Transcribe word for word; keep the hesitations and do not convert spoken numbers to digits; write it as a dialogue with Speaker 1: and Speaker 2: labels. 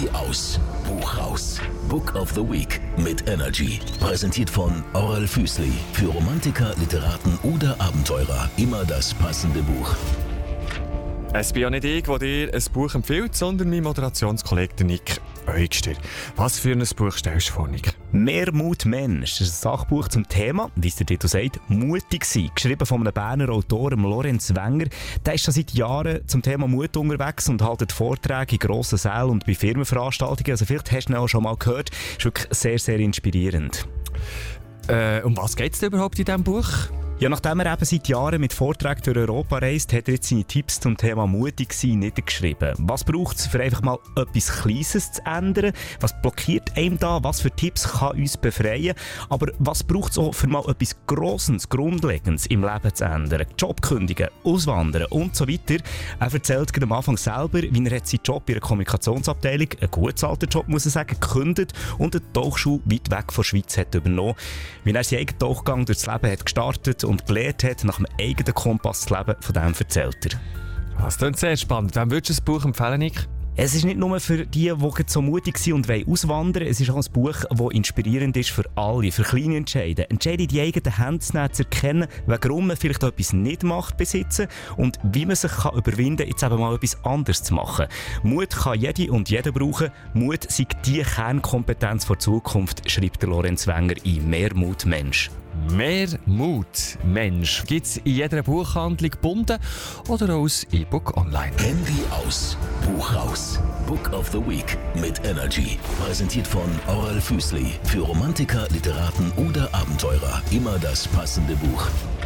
Speaker 1: Handy aus, Buch raus. Book of the Week mit Energy. Präsentiert von Oral Füßli. Für Romantiker, Literaten oder Abenteurer. Immer das passende Buch.
Speaker 2: Es bin ja nicht ich, der dir ein Buch empfiehlt, sondern mein Moderationskollege Nick Eugster. Was für ein Buch stellst du vor, Nick?
Speaker 3: «Mehr Mut, Mensch» ist ein Sachbuch zum Thema, wie es der Titel sagt, mutig sein. Geschrieben von einem Berner Autor, Lorenz Wenger. Der ist schon seit Jahren zum Thema Mut unterwegs und hält Vorträge in grossen Sälen und bei Firmenveranstaltungen. Also vielleicht hast du ihn auch schon mal gehört. Ist wirklich sehr, sehr inspirierend.
Speaker 2: Äh, um was geht es überhaupt in diesem Buch?
Speaker 3: Ja, nachdem er eben seit Jahren mit Vorträgen durch Europa reist, hat er jetzt seine Tipps zum Thema mutig sein niedergeschrieben. Was braucht es, für einfach mal etwas Kleines zu ändern? Was blockiert einem da? Was für Tipps kann uns befreien? Aber was braucht es auch, für mal etwas Grosses, Grundlegendes im Leben zu ändern? Job kündigen, auswandern und so weiter. Er erzählt am Anfang selber, wie er seinen Job in einer Kommunikationsabteilung, ein gut bezahlter Job, muss ich sagen, gekündigt und eine Tauchschule weit weg von der Schweiz hat übernommen. Wie er seinen eigenen Tauchgang durchs Leben hat gestartet und gelernt hat, nach dem eigenen Kompass zu leben, von dem erzählt er.
Speaker 2: Das klingt sehr spannend. Wem würdest du das Buch empfehlen, Nick?
Speaker 3: Es ist nicht nur für die, die so mutig sind und auswandern wollen. Es ist auch ein Buch, das inspirierend ist für alle, für kleine Entscheidungen. Entscheidungen in die eigenen Hände zu nehmen, zu erkennen, warum man vielleicht etwas nicht macht, besitzen und wie man sich kann überwinden kann, jetzt eben mal etwas anderes zu machen. Mut kann jede und jeder brauchen. Mut sei die Kernkompetenz der Zukunft, schreibt der Lorenz Wenger in «Mehr Mut, Mensch».
Speaker 2: «Mehr Mut, Mensch» gibt es in jeder Buchhandlung gebunden oder auch als E-Book online.
Speaker 1: Handy aus, Buch raus. Book of the Week mit Energy. Präsentiert von Oral Füßli. Für Romantiker, Literaten oder Abenteurer. Immer das passende Buch.